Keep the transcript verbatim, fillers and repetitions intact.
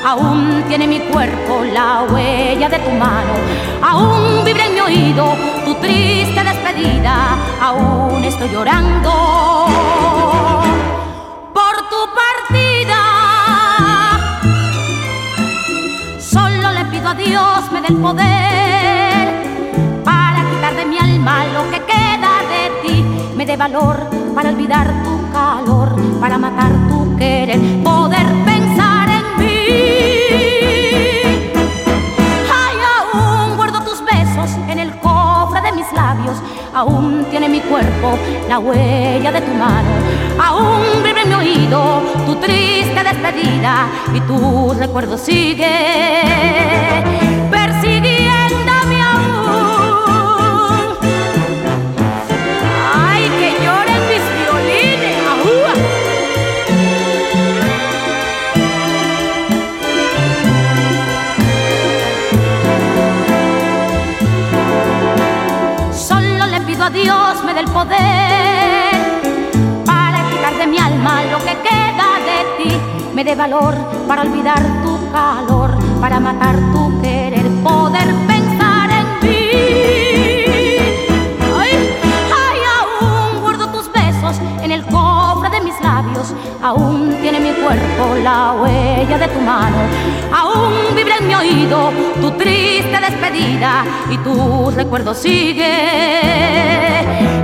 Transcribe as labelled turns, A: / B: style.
A: aún tiene mi cuerpo la huella de tu mano, aún vibra en mi oído tu triste despedida, aún estoy llorando por tu partida. Solo le pido a Dios me dé el poder para quitar de mi alma lo que queda de ti, me dé valor para olvidar tu calor, para matar tu querer, poder pensar en mí. Ay, aún guardo tus besos en el cofre de mis labios, aún tiene mi cuerpo la huella de tu mano, aún vibra en mi oído tu triste despedida y tus recuerdos siguen persiguiéndome aún. Ay, que lloren mis violines. ¡Ajúa! Solo le pido a Dios me dé el poder para quitar de mi alma lo que queda de ti, me dé valor para olvidar tu calor, para matar tu querer, poder pensar en mí. Ay, ay, aún guardo tus besos en el cofre de mis labios, aún tiene mi cuerpo la huella de tu mano, aún vibra en mi oído tu triste despedida y tus recuerdos siguen